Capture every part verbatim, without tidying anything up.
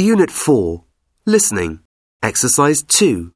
Unit four. Listening. Exercise two.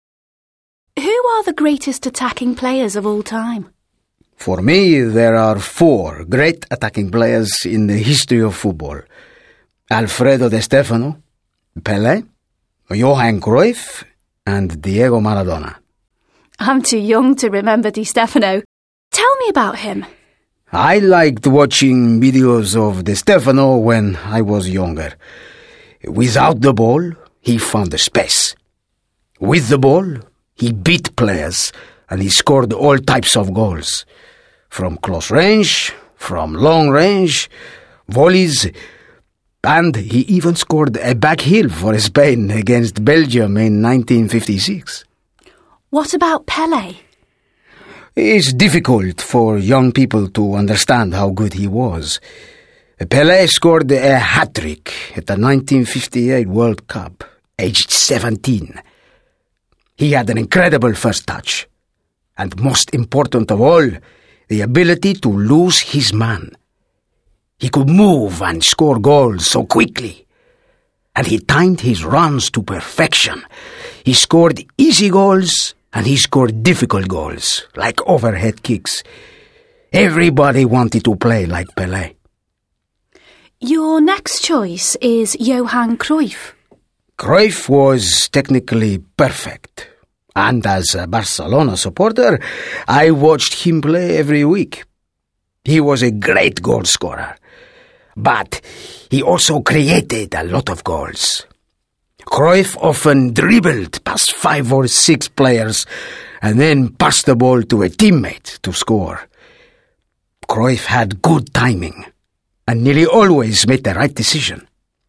Who are the greatest attacking players of all time? For me, there are four great attacking players in the history of football. Alfredo Di Stefano, Pelé, Johan Cruyff, and Diego Maradona. I'm too young to remember Di Stefano. Tell me about him. I liked watching videos of Di Stefano when I was younger. Without the ball, he found the space. With the ball, he beat players and he scored all types of goals. From close range, from long range, volleys, and he even scored a back heel for Spain against Belgium in nineteen fifty-six. What about Pelé? It's difficult for young people to understand how good he was. Pelé scored a hat-trick at the nineteen fifty-eight World Cup, aged seventeen. He had an incredible first touch, and most important of all, the ability to lose his man. He could move and score goals so quickly, and he timed his runs to perfection. He scored easy goals, and he scored difficult goals, like overhead kicks. Everybody wanted to play like Pelé. Your next choice is Johan Cruyff. Cruyff was technically perfect, and as a Barcelona supporter, I watched him play every week. He was a great goal scorer, but he also created a lot of goals. Cruyff often dribbled past five or six players and then passed the ball to a teammate to score. Cruyff had good timing and nearly always made the right decision.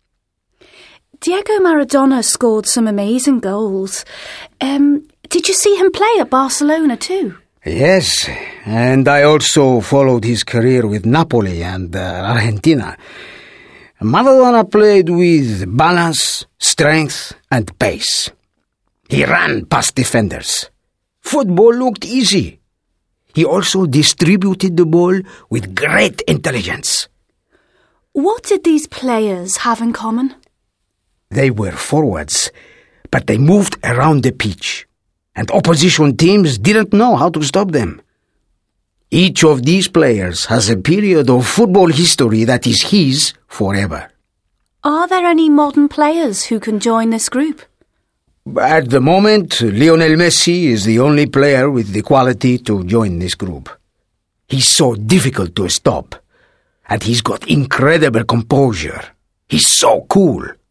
Diego Maradona scored some amazing goals. Um, did you see him play at Barcelona too? Yes, and I also followed his career with Napoli and uh, Argentina. Maradona played with balance, strength, and pace. He ran past defenders. Football looked easy. He also distributed the ball with great intelligence. What did these players have in common? They were forwards, but they moved around the pitch, and opposition teams didn't know how to stop them. Each of these players has a period of football history that is his forever. Are there any modern players who can join this group? At the moment, Lionel Messi is the only player with the quality to join this group. He's so difficult to stop, and he's got incredible composure. He's so cool.